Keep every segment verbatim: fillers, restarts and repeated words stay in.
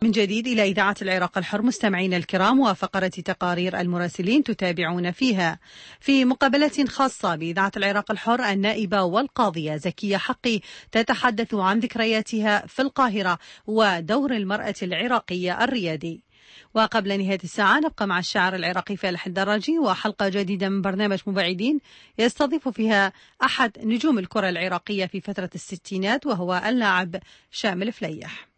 من جديد إلى إذاعة العراق الحر مستمعين الكرام وفقرة تقارير المراسلين تتابعون فيها. في مقابلة خاصة بإذاعة العراق الحر النائبة والقاضية زكية حقي تتحدث عن ذكرياتها في القاهرة ودور المرأة العراقية الريادي. وقبل نهاية الساعة نبقى مع الشاعر العراقي فالح الدراجي وحلقة جديدة من برنامج مبعدين يستضيف فيها أحد نجوم الكرة العراقية في فترة الستينات وهو اللاعب شامل فليح.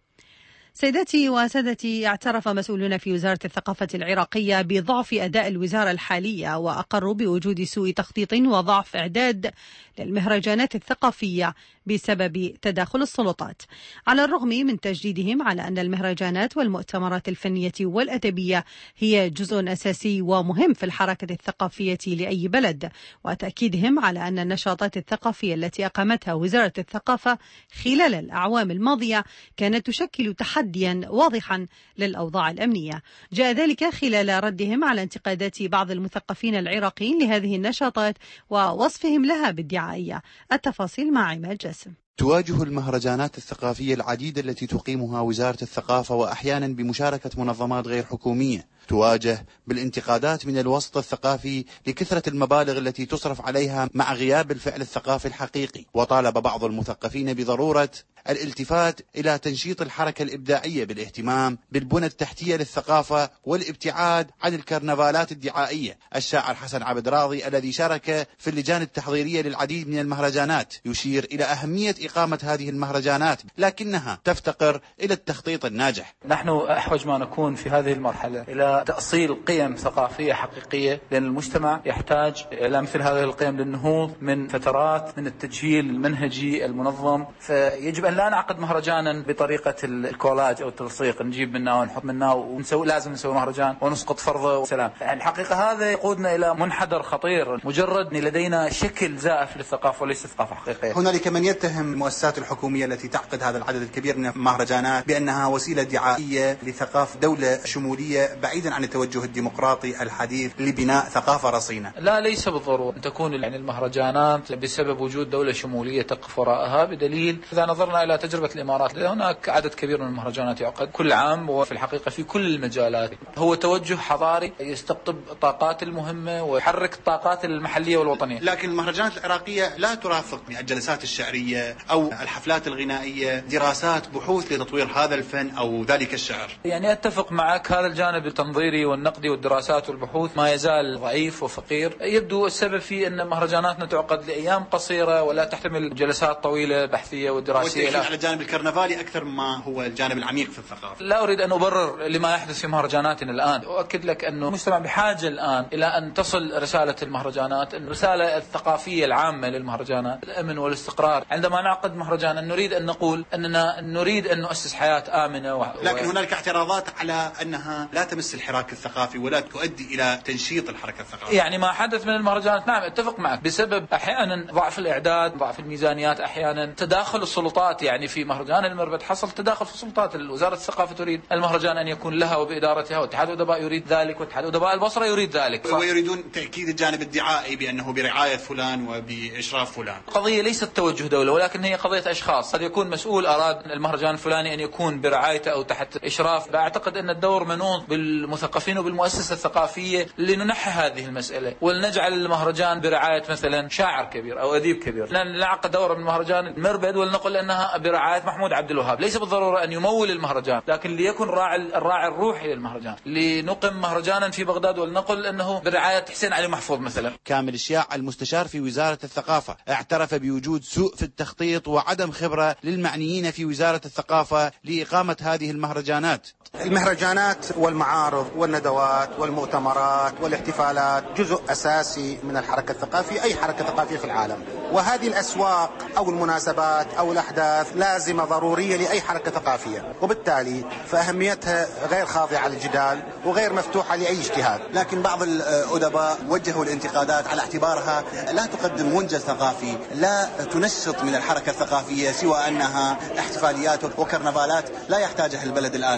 سيداتي وسادتي، اعترف مسؤولون في وزارة الثقافة العراقية بضعف أداء الوزارة الحالية وأقروا بوجود سوء تخطيط وضعف إعداد للمهرجانات الثقافية بسبب تداخل السلطات، على الرغم من تجديدهم على أن المهرجانات والمؤتمرات الفنية والأدبية هي جزء أساسي ومهم في الحركة الثقافية لأي بلد، وتأكيدهم على أن النشاطات الثقافية التي أقامتها وزارة الثقافة خلال الأعوام الماضية كانت تشكل تحديا واضحا للأوضاع الأمنية. جاء ذلك خلال ردهم على انتقادات بعض المثقفين العراقيين لهذه النشاطات ووصفهم لها بالدعائية. التفاصيل مع عماد جاسم. تواجه المهرجانات الثقافية العديدة التي تقيمها وزارة الثقافة وأحيانا بمشاركة منظمات غير حكومية، تواجه بالانتقادات من الوسط الثقافي لكثرة المبالغ التي تصرف عليها مع غياب الفعل الثقافي الحقيقي. وطالب بعض المثقفين بضرورة الالتفات إلى تنشيط الحركة الإبداعية بالاهتمام بالبنى التحتية للثقافة والابتعاد عن الكرنفالات الدعائية. الشاعر حسن عبد راضي الذي شارك في اللجان التحضيرية للعديد من المهرجانات يشير إلى أهمية إقامة هذه المهرجانات، لكنها تفتقر إلى التخطيط الناجح. نحن أحوج ما نكون في هذه المرحلة إلى تأصيل قيم ثقافية حقيقية، لأن المجتمع يحتاج إلى مثل هذه القيم للنهوض من فترات من التجهيل المنهجي المنظم. فيجب أن لا نعقد مهرجانا بطريقة الكولاج أو التلصيق، نجيب منه ونحط منه ونسوي، لازم نسوي مهرجان ونسقط فرضه وسلام. الحقيقة هذا يقودنا إلى منحدر خطير، مجرد لدينا شكل زائف للثقافة وليس ثقافة حقيقية. هنالك من يتهم المؤسسات الحكومية التي تعقد هذا العدد الكبير من المهرجانات بأنها وسيلة دعائية لثقافة دولة شمولية بعيدا عن التوجه الديمقراطي الحديث لبناء ثقافة رصينة. لا، ليس بالضرورة أن تكون يعني المهرجانات بسبب وجود دولة شمولية تقف وراءها، بدليل إذا نظرنا إلى تجربة الإمارات هناك عدد كبير من المهرجانات يعقد كل عام، وفي الحقيقة في كل المجالات. هو توجه حضاري يستقطب الطاقات المهمة ويحرك الطاقات المحلية والوطنية. لكن المهرجانات العراقية لا ترافق الجلسات الشعرية أو الحفلات الغنائية دراسات بحوث لتطوير هذا الفن أو ذلك الشعر. يعني أتفق معك، هذا الجانب التنظيري والنقدي والدراسات والبحوث ما يزال ضعيف وفقير. يبدو السبب في أن مهرجاناتنا تعقد لأيام قصيرة ولا تحتمل جلسات طويلة بحثية ودراسية. والتأكيد على الجانب الكرنفالي أكثر ما هو الجانب العميق في الثقافة. لا أريد أن أبرر لما يحدث في مهرجاناتنا الآن، أؤكد لك أنه المجتمع بحاجة الآن إلى أن تصل رسالة المهرجانات، الرسالة الثقافية العامة للمهرجانات، الأمن والاستقرار. عندما نعقد مهرجانا نريد أن نقول أننا نريد أن نؤسس حياة آمنة و... لكن هنالك اعتراضات على أنها لا تمس الحراك الثقافي ولا تؤدي إلى تنشيط الحركة الثقافية. يعني ما حدث من المهرجانات، نعم اتفق معك، بسبب أحيانا ضعف الإعداد، ضعف الميزانيات، أحيانا تداخل السلطات. يعني في مهرجان المربد حصل تداخل في السلطات. وزارة الثقافة تريد المهرجان أن يكون لها وبإدارتها، واتحاد الأدباء يريد ذلك، واتحاد أدباء البصرة يريد ذلك، ف... ويريدون تأكيد الجانب الدعائي بأنه برعاية فلان وبإشراف فلان. قضية ليست توجه دولة، ولكن هي قضية أشخاص. قد يكون مسؤول أراد المهرجان الفلاني أن يكون برعايته أو تحت إشراف. أعتقد أن الدور منوط بالمثقفين وبالمؤسسة الثقافية لننحي هذه المسألة ولنجعل المهرجان برعاية مثلا شاعر كبير أو أديب كبير. نعقد دورة من مهرجان المربد ولنقل أنها برعاية محمود عبد الوهاب. ليس بالضرورة أن يمول المهرجان، لكن ليكن راعي الراعي الروحي للمهرجان. لنقم مهرجانا في بغداد ولنقل أنه برعاية حسين علي محفوظ مثلا. كامل الشياع المستشار في وزارة الثقافة اعترف بوجود سوء في التخطيط وعدم خبرة للمعنيين في وزارة الثقافة لإقامة هذه المهرجانات. المهرجانات والمعارض والندوات والمؤتمرات والاحتفالات جزء أساسي من الحركة الثقافية، أي حركة ثقافية في العالم. وهذه الأسواق أو المناسبات أو الأحداث لازمة ضرورية لأي حركة ثقافية، وبالتالي فأهميتها غير خاضعة للجدال وغير مفتوحة لأي اجتهاد. لكن بعض الأدباء وجهوا الانتقادات على اعتبارها لا تقدم منجز ثقافي، لا تنشط من الحركة الثقافية سوى أنها احتفاليات وكرنفالات لا يحتاجها البلد الآن. البلد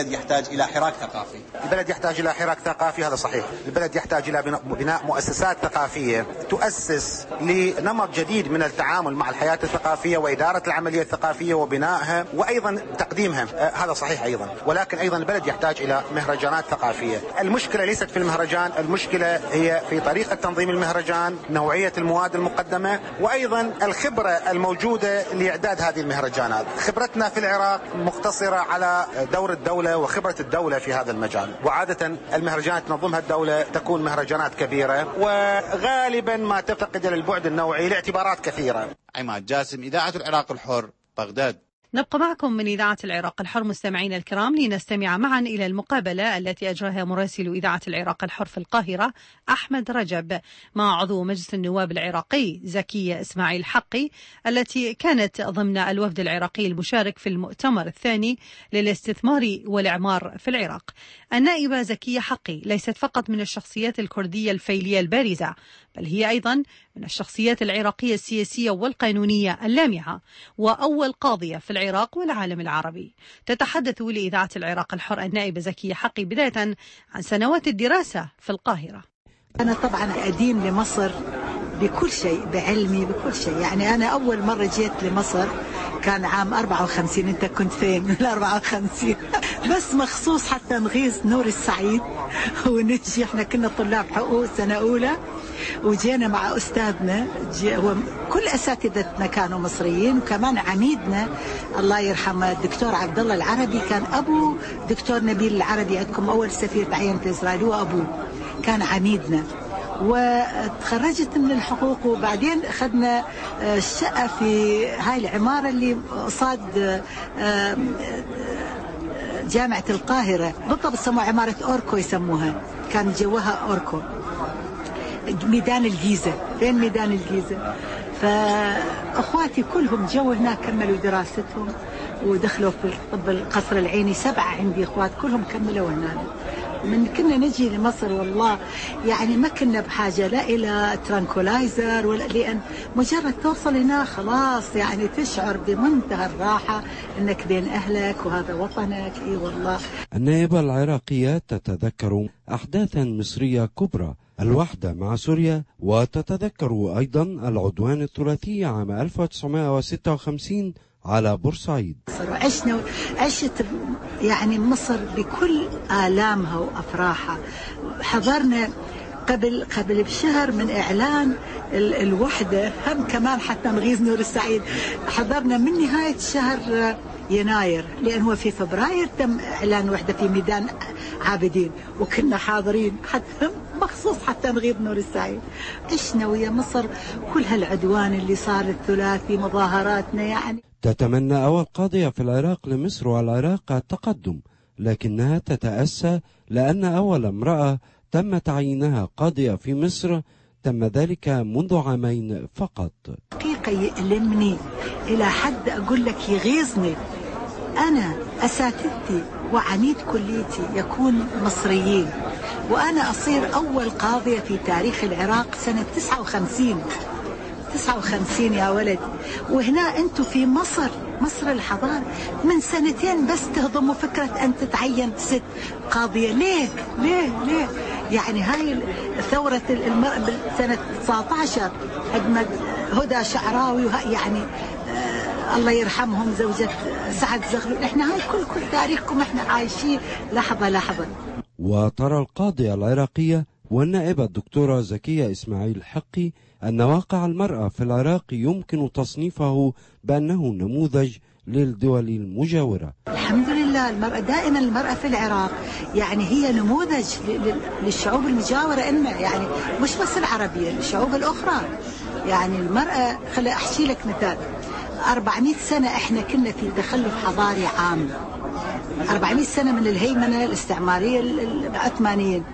البلد يحتاج إلى حراك ثقافي؟ البلد يحتاج إلى حراك ثقافي، هذا صحيح. البلد يحتاج إلى بناء مؤسسات ثقافية تؤسس لنمط جديد من التعامل مع الحياة الثقافية وإدارة العملية الثقافية وبنائها وأيضا تقديمها، آه هذا صحيح أيضا. ولكن أيضا البلد يحتاج إلى مهرجانات ثقافية. المشكلة ليست في المهرجان، المشكلة هي في طريقة تنظيم المهرجان، نوعية المواد المقدمة، وأيضا الخبرة الموجودة لإعداد هذه المهرجانات. خبرتنا في العراق مقتصرة على دور الدولة وخبرة الدولة في هذا المجال، وعادة المهرجانات تنظمها الدولة تكون مهرجانات كبيرة وغالبا ما تفتقد إلى البعد النوعي لاعتبارات كثيرة. عماد جاسم، إذاعة العراق الحر، بغداد. نبقى معكم من إذاعة العراق الحر مستمعين الكرام لنستمع معا إلى المقابلة التي أجراها مراسل إذاعة العراق الحر في القاهرة أحمد رجب مع عضو مجلس النواب العراقي زكية إسماعيل حقي، التي كانت ضمن الوفد العراقي المشارك في المؤتمر الثاني للاستثمار والإعمار في العراق. النائبة زكية حقي ليست فقط من الشخصيات الكردية الفيلية البارزة، بل هي أيضا من الشخصيات العراقية السياسية والقانونية اللامعة، وأول قاضية في العراق والعالم العربي. تتحدث لإذاعة العراق الحر النائبة زكية حقي بداية عن سنوات الدراسة في القاهرة. أنا طبعا أدين لمصر بكل شيء، بعلمي بكل شيء. يعني أنا أول مرة جيت لمصر كان عام أربعة وخمسين. أنت كنت فين؟ من أربعة وخمسين بس مخصوص حتى نغيظ نور السعيد ونجي. احنا كنا طلاب حقوق سنة أولى وجينا مع أستاذنا، هو كل أساتذتنا كانوا مصريين، وكمان عميدنا الله يرحمه الدكتور عبد الله العربي كان أبو دكتور نبيل العربي عندكم أول سفير تعين في إسرائيل، هو أبوه كان عميدنا. وتخرجت من الحقوق وبعدين أخذنا الشقة في هاي العمارة اللي صاد جامعة القاهرة، بالضبط سموها عمارة أوركو يسموها، كان جوها أوركو، ميدان الجيزة. فين ميدان الجيزة؟ فأخواتي كلهم جو هناك كملوا دراستهم ودخلوا في طب القصر العيني. سبعة عندي أخوات كلهم كملوا هناك. من كنا نجي لمصر والله يعني ما كنا بحاجة لا إلى ترانكولايزر ولا، لأن مجرد توصل هنا خلاص يعني تشعر بمنتهى الراحة أنك بين أهلك وهذا وطنك. إيه والله. النائبة العراقية تتذكر أحداثا مصرية كبرى، الوحدة مع سوريا، وتتذكر أيضا العدوان الثلاثي عام ألف وتسعمائة وستة وخمسين على بورسعيد. عشنا عشت يعني مصر بكل آلامها وأفراحها. حضرنا قبل قبل بشهر من إعلان الوحدة، هم كمان حتى نغيظ نور السعيد، حضرنا من نهاية شهر يناير، لأن هو في فبراير تم إعلان وحدة في ميدان عابدين، وكنا حاضرين حتى مخصوص حتى نغيظ نور السعيد. عشنا ويا مصر كل هالعدوان اللي صار الثلاثي، مظاهراتنا. يعني تتمنى أول قاضية في العراق لمصر والعراق التقدم، لكنها تتأسى لأن أول امرأة تم تعيينها قاضية في مصر تم ذلك منذ عامين فقط. حقيقة يألمني إلى حد أقول لك يغيظني. أنا أساتذتي وعميد كليتي يكون مصريين، وأنا أصير أول قاضية في تاريخ العراق سنة تسعة وخمسين. تسعة وخمسين يا ولد، وهنا أنتم في مصر، مصر الحضارة، من سنتين بس تهضموا فكرة أن تتعين ست قاضية. ليه ليه ليه يعني هاي ثورة المرأة سنة تسعة عشر أجمد هدى شعراوي، يعني آه الله يرحمهم زوجة سعد زغلول. احنا هاي كل كل تاريخكم احنا عايشين لحظة لحظة. وترى القاضية العراقية والنائبة الدكتورة زكية إسماعيل حقي أن واقع المرأة في العراق يمكن تصنيفه بأنه نموذج للدول المجاورة. الحمد لله المرأة دائما، المرأة في العراق يعني هي نموذج للشعوب المجاورة إلنا، يعني مش بس العربية، الشعوب الأخرى. يعني المرأة، خلي أحكي لك مثال، أربعمائة سنة إحنا كنا في تخلف حضاري عام، أربعمائة سنة من الهيمنة الاستعمارية العثمانيين.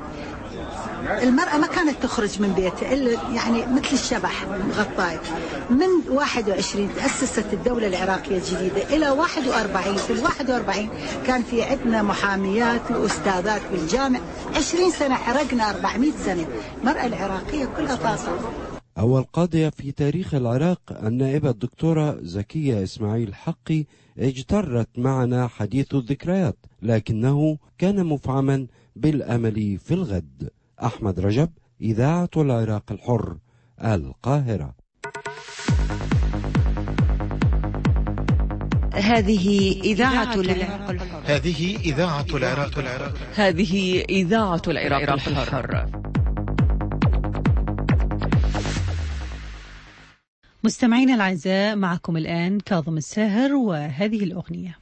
المرأة ما كانت تخرج من بيتها إلا يعني مثل الشبح غطاية. من واحد وعشرين تأسست الدولة العراقية الجديدة إلى واحد وأربعين، في الواحد وأربعين كان في عندنا محاميات وأستاذات بالجامع. عشرين سنة حرقنا أربعمائة سنة. المرأة العراقية كلها طاقة. أول قاضية في تاريخ العراق النائبة الدكتورة زكية إسماعيل حقي اجترت معنا حديث الذكريات، لكنه كان مفعما بالأمل في الغد. أحمد رجب، إذاعة العراق الحر، القاهرة. هذه إذاعة العراق الحر. هذه إذاعة العراق الحر. هذه إذاعة العراق الحر. مستمعينا الأعزاء، معكم الآن كاظم الساهر وهذه الأغنية.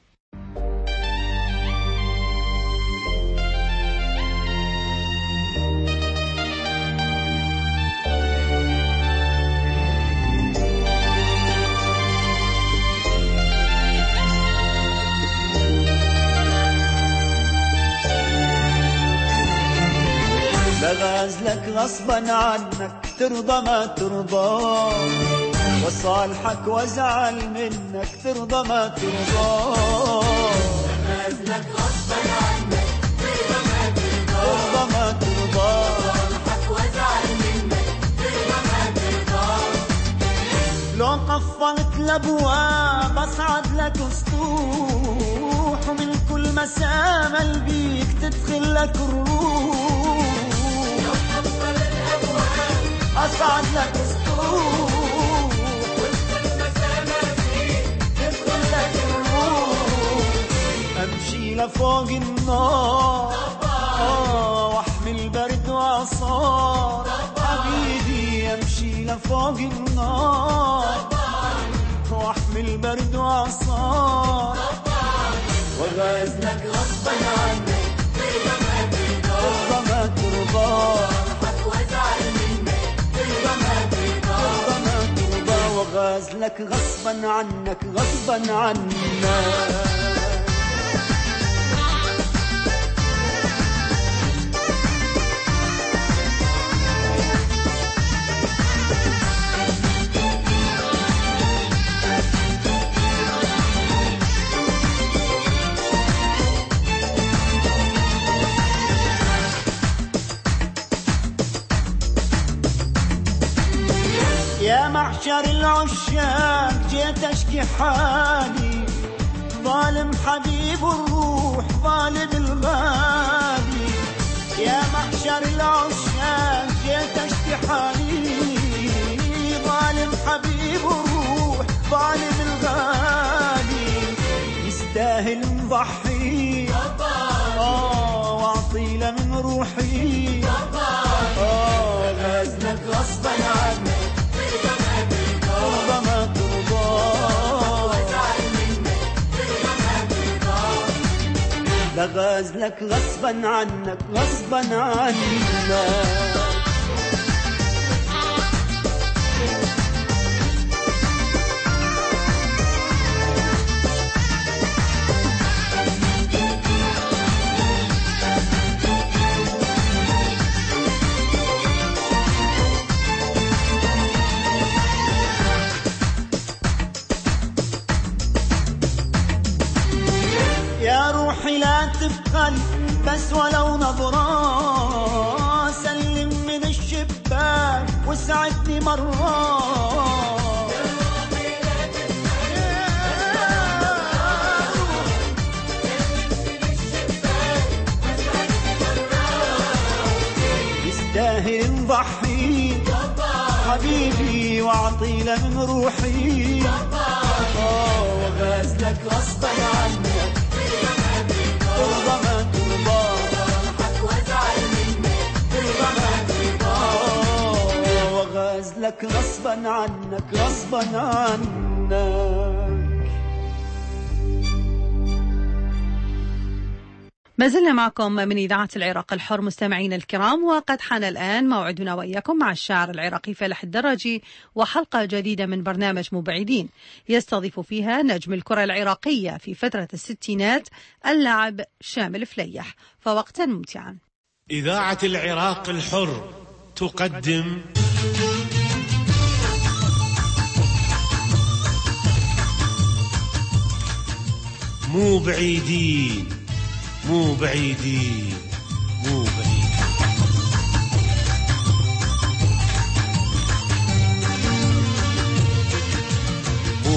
لغازلك غصبا عنك ترضى ما ترضى، وصالحك وازعل منك ترضى ما ترضى. لغازلك غصبا عنك ترضى ما ترضى، ترضى ما ترضى، وصالحك وازعل منك ترضى ما ترضى. لو قفلت الابواب اصعد لك سطوح، ومن كل مسامل بيك تدخل لك الروح. لو قفلت الابواب اصعد لك سطوح، ومن كل مسامل بيك تدخل لك الروح. امشي لفوق النار آه واحمل برد وعصار حبيبي، امشي لفوق النار واحمل برد وعصار. وغازلك غصبا عنك ترضى ما ترضى، ترضى ما ترضى، صالحك وازعل منك ترضى ما ترضى، ترضى ما ترضى. وغازلك غصبا عنك غصبا عنك. يا محشر العشاق جيت اشكي حالي، ظالم حبيب الروح ظالم الغالي. يا محشر العشاق جيت اشكي حالي، ظالم حبيب الروح ظالم الغالي. يستاهل نضحي اه واعطي له من روحي اه. غازلك غصبا عنك ترضى ما ترضى، وازعل منك ترضى ما ترضى. لغازلك غصبا عنك غصبا عنك. يا روحي لا تبخل بس ولو نظرة، سلم من الشباك وسعدني مرة. يا روحي لا تبخل سلم من الشباك وسعدني مرة. يستاهل نضحي حبيبي واعطي له من روحي اه. وغازلك غصبا عنك ترضى ما ترضى، صالحك وازعل منك ترضى ما ترضى. وغازلك غصبا عنك غصبا عنك. ما زلنا معكم من إذاعة العراق الحر مستمعين الكرام، وقد حان الآن موعدنا وإياكم مع الشاعر العراقي فالح الدراجي وحلقة جديدة من برنامج مبعدين يستضيف فيها نجم الكرة العراقية في فترة الستينات اللاعب شامل فليح، فوقتا ممتعا. إذاعة العراق الحر تقدم مو بعيدين مو بعيدين مو بعيدين.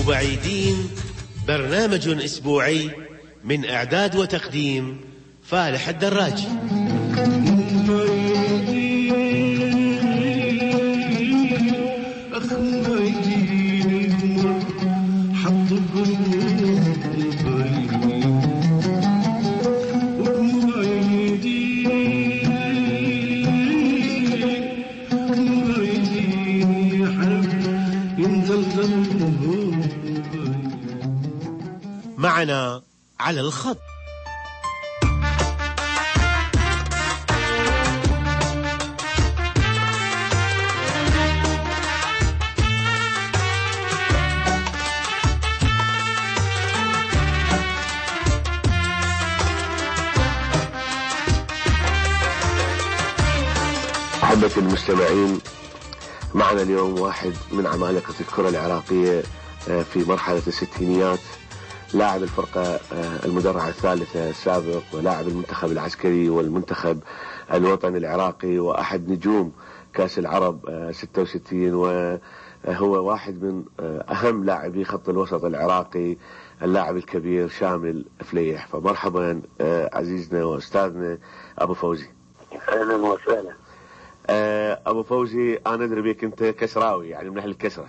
بعيدين برنامج أسبوعي من إعداد وتقديم فالح الدراجي. معنا على الخط أحبة المستمعين، معنا اليوم واحد من عمالقة الكرة العراقية في مرحلة الستينيات، لاعب الفرقة المدرعة الثالثة السابق، ولاعب المنتخب العسكري والمنتخب الوطني العراقي، وأحد نجوم كأس العرب ستة وستين، وهو واحد من أهم لاعبي خط الوسط العراقي، اللاعب الكبير شامل فليح. فمرحبا عزيزنا وأستاذنا أبو فوزي. أهلا وسهلا. أبو فوزي، أنا أدري بيك أنت كسراوي، يعني من أهل الكسرة،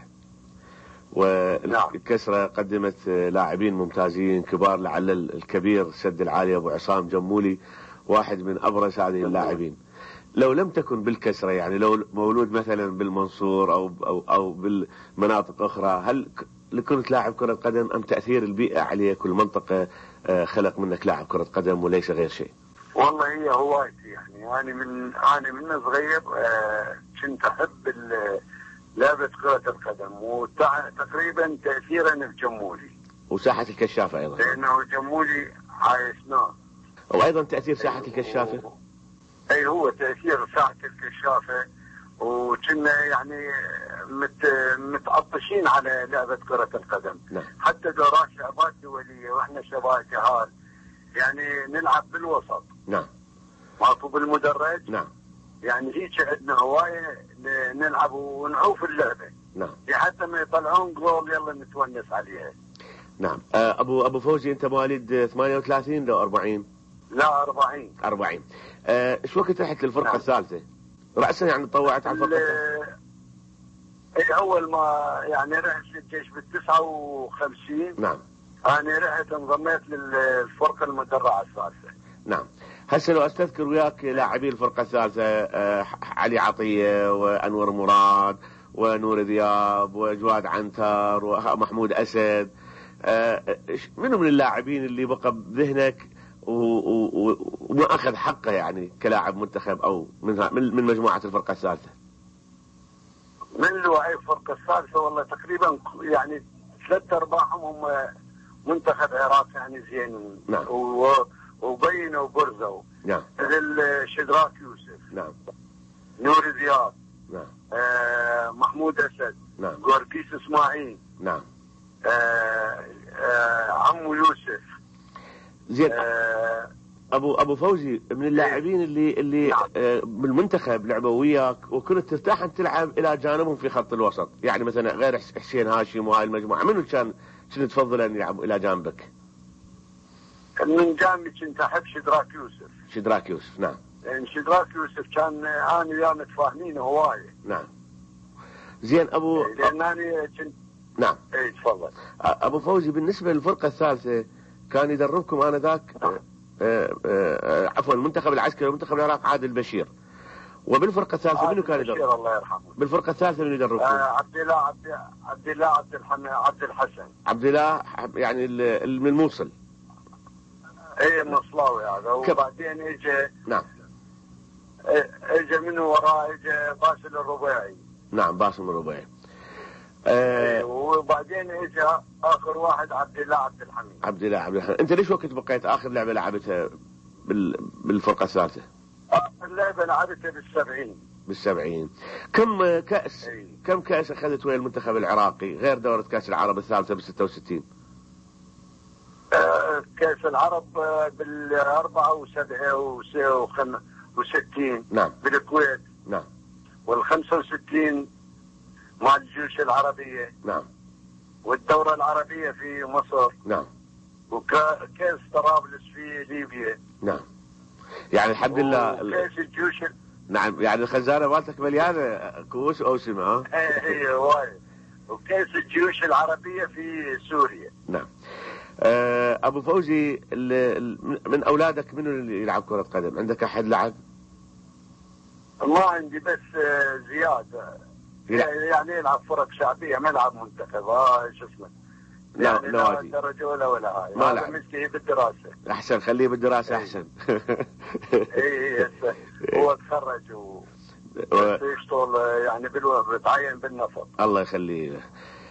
والكسرة قدمت لاعبين ممتازين كبار، لعل الكبير سد العالي أبو عصام جمولي واحد من أبرز هذه اللاعبين. لو لم تكن بالكسرة، يعني لو مولود مثلا بالمنصور أو أو أو بالمناطق أخرى، هل كنت لاعب كرة قدم أم تأثير البيئة عليك كل منطقة خلق منك لاعب كرة قدم وليس غير شيء؟ والله هي هوايتي، يعني أنا من أنا من صغير كنت أحب لعبة كرة القدم، وتقريبا تأثيرا بجمولي وساحة الكشافة أيضا، لأنه جمولي عايشناه، وأيضا تأثير ساحة الكشافة. أي هو تأثير ساحة الكشافة، وكنا يعني مت متعطشين على لعبة كرة القدم. نعم. حتى دورات شباب دولية وإحنا شباب جهال يعني نلعب بالوسط. نعم. ماكو بالمدرج. نعم. يعني هيك عندنا هواية نلعب ونعوف اللعبة. نعم. حتى ما يطلعون جول يلا نتونس عليها. نعم. ابو ابو فوزي، انت مواليد ثمانية وثلاثين لو أربعين؟ لا أربعين. أربعين. ايش وقت رحت للفرقة نعم. الثالثة؟ رأسا يعني تطوعت على الفرقة الثالثة؟ اي اول ما يعني رحت للجيش بالتسعة وخمسين. نعم. انا رحت انضميت للفرقة المدرعة الثالثة. نعم. هسه لو استذكر وياك لاعبي الفرقة الثالثة، آه علي عطية وأنور مراد ونور ذياب وجواد عنتر ومحمود أسد، آه منو من اللاعبين اللي بقى بذهنك وما أخذ حقه يعني كلاعب منتخب أو من من مجموعة الفرقة الثالثة؟ من لاعبي الفرقة الثالثة والله تقريبا يعني ثلاثة أرباعهم هم منتخب عراق يعني زين. نعم. وبينوا وبرزوا. نعم. مثل شدراك يوسف. نعم. نور ذياب. نعم. آه محمود أسد. نعم. جورجيس إسماعيل. نعم. آه آه عمو يوسف. زين. آه ابو ابو فوزي، من اللاعبين اللي اللي نعم. آه بالمنتخب لعبوا وياك وكنت ترتاح ان تلعب الى جانبهم في خط الوسط، يعني مثلا غير حسين هاشم وهاي المجموعه، منو كان كنت تفضل ان يلعب الى جانبك؟ من جانبي كنت احب شدراك يوسف. شدراك يوسف. نعم. يعني شدراك يوسف كان انا وياه متفاهمين هوايه. نعم. زين ابو لان انا كنت. نعم. اي تفضل. ابو فوزي، بالنسبه للفرقه الثالثه كان يدربكم انذاك نعم. عفوا المنتخب العسكري والمنتخب العراق عادل بشير، وبالفرقه الثالثه منو كان يدرب؟ الله يرحمه. بالفرقه الثالثه منو يدربكم؟ آه عبد الله عبد عبد الله عبد الحم... عبد الحسن. عبد الله يعني من الموصل. ايه مصلاوي هذا. وبعدين اجى. نعم. اجى من وراه اجى باسل الربيعي. نعم باسل الربيعي. آه وبعدين اجى اخر واحد عبد الله عبد الحميد. عبد الله عبد الحميد. انت ليش وقت بقيت اخر لعبه لعبتها بال... بالفرقه الثالثه؟ اخر لعبه لعبتها بالسبعين. بالسبعين. كم كاس أي. كم كاس اخذت ويا المنتخب العراقي غير دوره كاس العرب الثالثه بال ستة وستين؟ آه كاس العرب بال أربعة وسبعين وستين. نعم. بالكويت. نعم. وال خمسة وستين مع الجيوش العربيه. نعم. والدورة العربية في مصر. نعم. وكأس طرابلس في ليبيا. نعم. يعني الحمد لله. وكأس الجيوش. نعم، يعني الخزانة مالتك مليانة كؤوس أوسمة. ها؟ اي وايد. وكأس الجيوش العربية في سوريا. نعم. أبو فوزي، من أولادك منو اللي يلعب كرة قدم؟ عندك أحد لعب؟ ما عندي، بس زياد يعني يلعب فرق شعبية، ما يلعب منتخب. ها شو اسمه؟ لا يعني لا درجة ولا ولا هاي. ما لعب. مشكلة بالدراسة. أحسن، خليه بالدراسة أحسن. إيه هسه هو تخرج و يشتغل يعني بالو بتعين بالنفط. الله يخليه.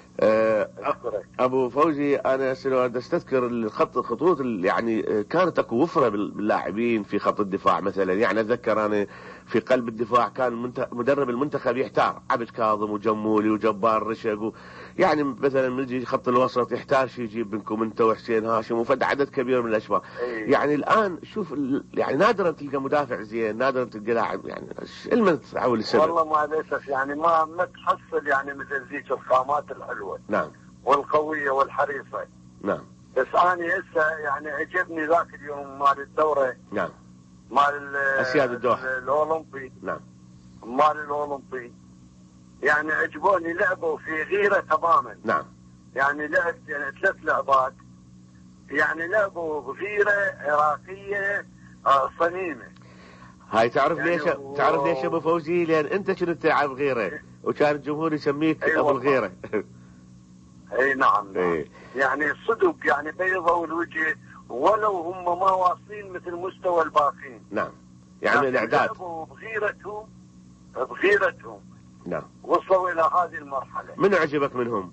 ابو فوزي، انا استذكر الخط الخطوط اللي يعني كانت اكو وفره باللاعبين في خط الدفاع مثلا. يعني اتذكر انا في قلب الدفاع كان مدرب المنتخب يحتار عبد كاظم وجمولي وجبار رشق، يعني مثلا من يجي خط الوسط يحتار شي يجيب منكم انت وحسين هاشم وفد عدد كبير من الاشباه. يعني الان شوف، يعني نادرا تلقى مدافع زين، نادرا تلقى لاعب. يعني المن تعول السبب؟ والله مع الاسف يعني ما ما تحصل يعني مثل ذيك الخامات الحلوه. نعم. والقويه والحريصه. نعم. بس انا هسه يعني عجبني ذاك اليوم مال الدوره. نعم. مال اسياد الدوحه الاولمبي. نعم. مال الاولمبي يعني عجبوني، لعبوا في غيره تماما. نعم. يعني لعب يعني ثلاث لعبات، يعني لعبوا بغيره عراقيه صميمه. هاي تعرف يعني ليش و... تعرف ليش ابو فوزي؟ لان انت كنت تلعب غيره وكان الجمهور يسميك أيوة ابو الغيره. اي نعم, نعم. أي. يعني صدق يعني بيضوا الوجه ولو هم ما واصلين مثل مستوى الباقين. نعم. يعني الاعداد بغيرتهم بغيرتهم نعم وصلوا الى هذه المرحله. من عجبك منهم؟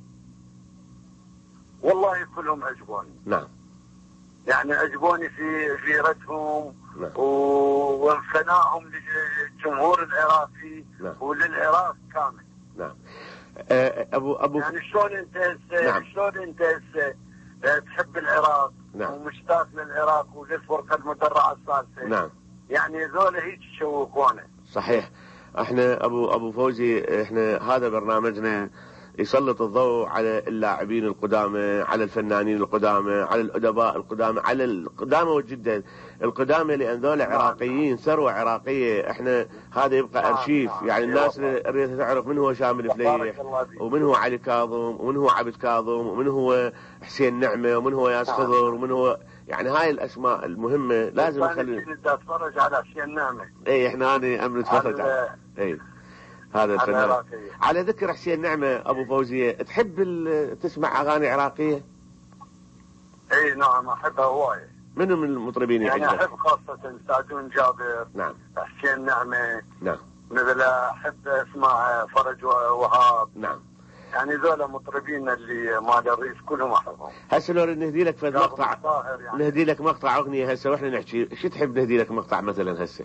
والله كلهم عجبوني. نعم. يعني عجبوني في غيرتهم. نعم. وانثنائهم للجمهور العراقي. نعم. وللعراق كامل. نعم. ابو ابو يعني شلون انت هسه نعم. شلون انت هسه تحب العراق. نعم. ومشتاق للعراق وللفرقه المدرعه الثالثه. نعم. يعني ذولا هيك يشوقونا. صحيح. احنا ابو ابو فوزي، احنا هذا برنامجنا يسلط الضوء على اللاعبين القدامى، على الفنانين القدامى، على الادباء القدامى، على القدامى وجدا القدامى، لان ذول عراقيين، ثروه عراقيه. احنا هذا يبقى ارشيف. يعني الناس اللي تعرف من هو شامل فليح، ومن هو علي كاظم، ومن هو عبد كاظم، ومن هو حسين نعمه، ومن هو ياس خضر، ومن هو يعني هاي الاسماء المهمه لازم نخلي. انت تتفرج على حسين نعمه. اي احنا انا امن اتفرج على اي هذا الفنان. على ذكر حسين نعمة ابو فوزية، تحب تسمع اغاني عراقية؟ اي نعم احبها هواية. منو من المطربين يعني يعجبك؟ احب خاصة سعدون جابر. نعم. حسين نعمة. نعم. مثل احب اسمع فرج وهاب. نعم. يعني ذولا مطربين اللي مال الريف كلهم احبهم. هسه لو نهدي لك فد مقطع، يعني. نهدي لك مقطع اغنية هسه واحنا نحكي، شو تحب نهدي لك مقطع مثلا هسه؟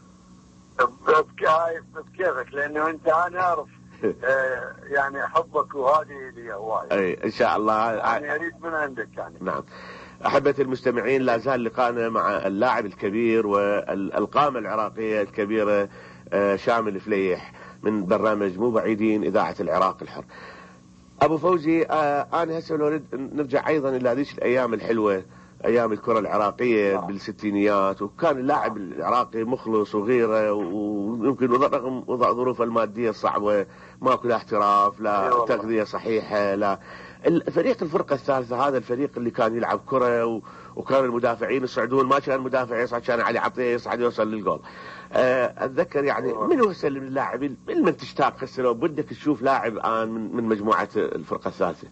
بكيفك، لانه انت انا اعرف آه يعني حبك وهذه لي هوايه. اي ان شاء الله. يعني اريد من عندك يعني. نعم. احبتي المستمعين، لا زال لقاءنا مع اللاعب الكبير والقامة العراقية الكبيرة آه شامل فليح من برنامج مو بعيدين اذاعة العراق الحر. ابو فوزي، آه انا هسه لو نرجع ايضا الى هذيك الايام الحلوة، ايام الكرة العراقية آه. بالستينيات، وكان اللاعب العراقي مخلص وغيره، ويمكن رغم وضع ظروفه المادية الصعبة ماكو لا احتراف، لا تغذية صحيحة، لا الفريق الفرقة الثالثة هذا الفريق اللي كان يلعب كرة و... وكان المدافعين يصعدون، ما كان مدافع يصعد، كان علي عطية يصعد يوصل للجول. أه اتذكر يعني من هو هسه من اللاعبين من تشتاق هسه لو بدك تشوف لاعب الان من, من مجموعة الفرقة الثالثة؟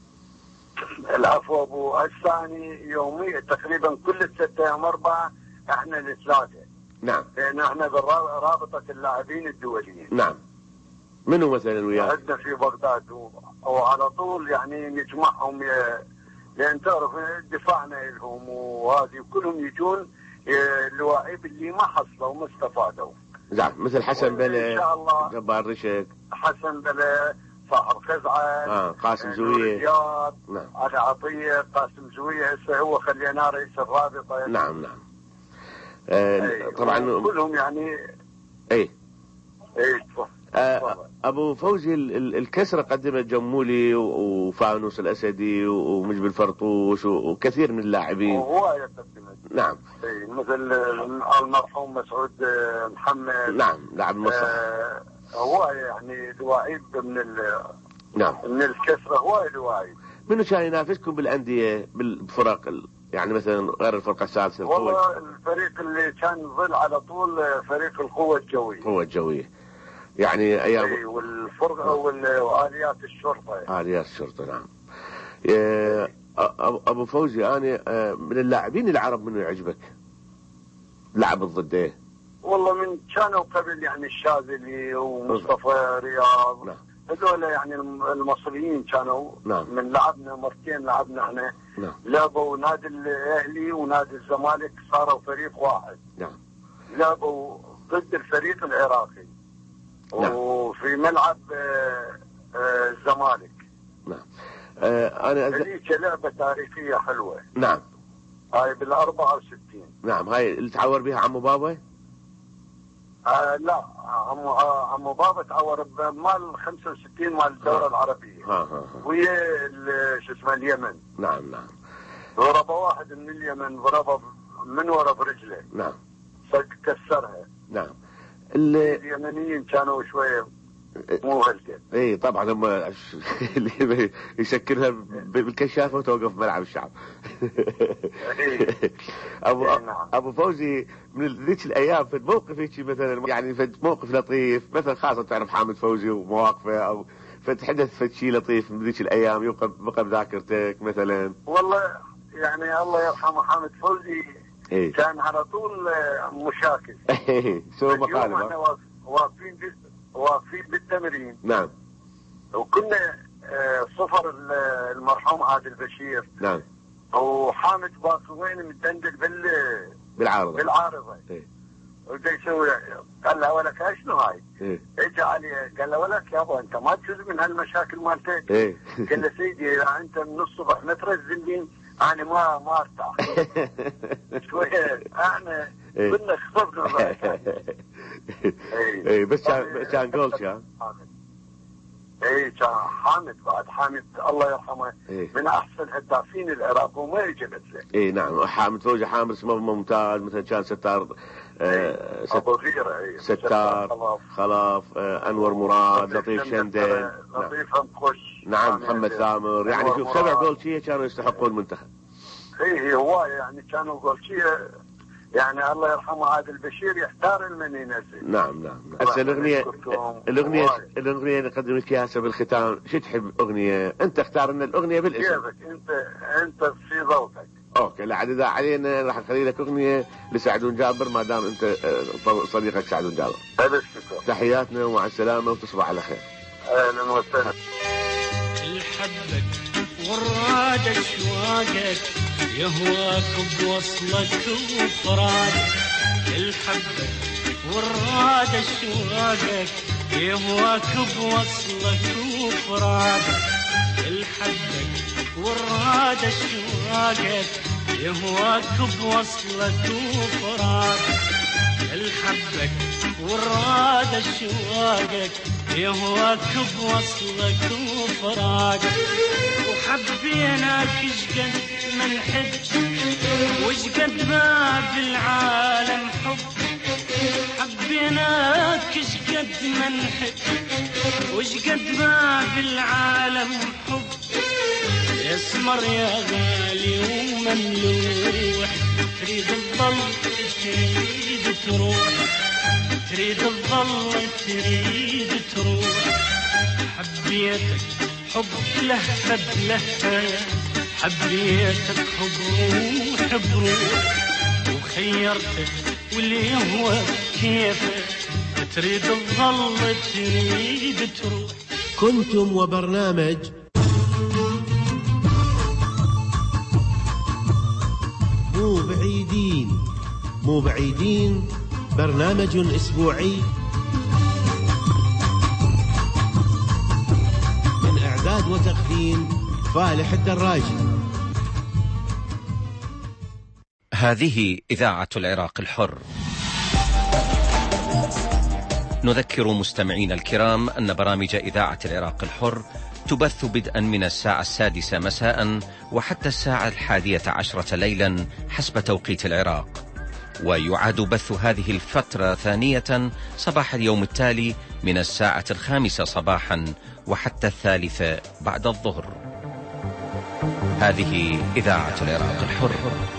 العفو ابو الثاني يوميا تقريبا كل الستة يوم اربعة احنا الثلاثة. نعم. لان احنا برابطة اللاعبين الدوليين. نعم. منو مثلا وياه؟ عندنا في بغداد و... وعلى طول يعني نجمعهم ي... لان تعرف دفاعنا لهم وهذه كلهم يجون اللاعب اللي ما حصلوا وما استفادوا. نعم. مثل حسن بلا، ان شاء الله جبار رشك، حسن بلا، صاحب خزعه، اه قاسم زويه، نعم، علي عطيه، قاسم زويه هسه هو خليناه رئيس الرابطه. نعم نعم. آه طبعا كلهم يعني اي اي ابو فوزي الكسرة قدمت جمولي وفانوس الاسدي ومجب الفرطوش وكثير من اللاعبين وهواية قدمت. نعم. مثل المرحوم مسعود محمد. نعم لاعب مصر. آه هواية يعني لواعيب من ال نعم من الكسرة هواية لواعيب. منو كان ينافسكم بالاندية بالفرق يعني مثلا غير الفرقة السادسة؟ والله الفريق اللي كان يظل على طول فريق القوة الجوية. القوة الجوية يعني ايام. اي والفرقة والآليات الشرطة. آليات الشرطة نعم. ابو فوزي انا من اللاعبين العرب منو يعجبك؟ لعب ضده؟ والله من كانوا قبل يعني الشاذلي ومصطفى رياض. نعم. هذول يعني المصريين كانوا. نعم. من لعبنا مرتين لعبنا احنا. نعم. لعبوا نادي الاهلي ونادي الزمالك صاروا فريق واحد. نعم. لعبوا ضد الفريق العراقي. نعم. وفي ملعب الزمالك. نعم. آه انا هذيك لعبة تاريخية حلوة. نعم. هاي بالأربعة وستين. نعم. هاي اللي تعور بها عمو بابا؟ آه لا عمو عمو بابا تعور بمال خمسة وستين مال الدورة العربية. ها ها ها. ويا شو اسمه اليمن. نعم نعم. ضربه واحد من اليمن ضربه من ورا برجله. نعم. كسرها. نعم. اليمنيين كانوا شوية مو هالقد. اي طبعا هم اللي يسكرها بالكشافه وتوقف ملعب الشعب. ابو نعم. ابو فوزي من ذيك الايام في موقف هيك مثلا يعني في موقف لطيف مثلا خاصه تعرف حامد فوزي ومواقفه او فتحدث في شيء لطيف من ذيك الايام يبقى بقى بذاكرتك مثلا؟ والله يعني الله يرحمه حامد فوزي. إيه؟ كان على طول مشاكس. سوى مقالب. واقفين واقفين بالتمرين. نعم. وكنا صفر المرحوم عادل بشير. نعم. وحامد باقوين متدندل بال بالعارضة. بالعارضة. ايه. ودا يسوي قال له ولك شنو هاي؟ ايه. اجى عليه قال له ولك يابا انت ما تجوز من هالمشاكل مالتك. ايه. قال له سيدي اذا انت من الصبح ما ترزلني انا ما ما ارتاح. شويه انا كنا خطبنا. اي بس كان جول كان. اي كان حامد بعد حامد الله يرحمه. إيه؟ من احسن هدافين العراق وما يجبت له. اي نعم. حامد فوزي حامد اسمه ممتاز مثلا كان ستار. آه ست... ابو غيره. اي ستار خلاف, خلاف آه انور مراد لطيف شندل. لطيف خش. نعم محمد ثامر يعني شوف سبع جولشيه كانوا يستحقون المنتخب. اي هوايه يعني كانوا جولشيه يعني الله يرحمه عادل بشير يحتار المن ينزل. نعم نعم. هسه الاغنيه الاغنيه الاغنيه اللي نقدمك اياها هسه بالختام شو تحب اغنيه؟ انت اختار لنا الاغنيه بالاسم. كيفك انت انت في ذوقك. اوكي لا عاد اذا علينا راح نخلي لك اغنيه لسعدون جابر ما دام انت صديقك سعدون جابر. هذا الشكر. تحياتنا ومع السلامه وتصبح على خير. اهلا وسهلا. الحبك وراد اشواقك يهواك بوصلك وفرادك. الحبك وراد اشواقك يهواك بوصلك وفرادك. الحبك وراد اشواقك يهواك بوصلك وفرادك. الحبك وراد اشواقك يهواك بوصلك وفرادك. وحبيناك اشقد ما نحب واشقد ما بالعالم حب. حبيناك اشقد ما نحب واشقد ما بالعالم حب. يسمر يا غالي ومملوح تريد تضل تريد تروح. تريد تضل تريد تروح. حبيتك حب لهفة بلهفة. حبيتك حب روح بروح. وخيرتك واللي هو كيفك تريد تظل تريد تروح. كنتم وبرنامج مو بعيدين. مو بعيدين برنامج أسبوعي من إعداد وتقديم فالح الدراجي. هذه إذاعة العراق الحر. نذكر مستمعين الكرام أن برامج إذاعة العراق الحر تبث بدءا من الساعة السادسة مساء وحتى الساعة الحادية عشرة ليلا حسب توقيت العراق، ويعاد بث هذه الفترة ثانية صباح اليوم التالي من الساعة الخامسة صباحا وحتى الثالثة بعد الظهر. هذه إذاعة العراق الحر.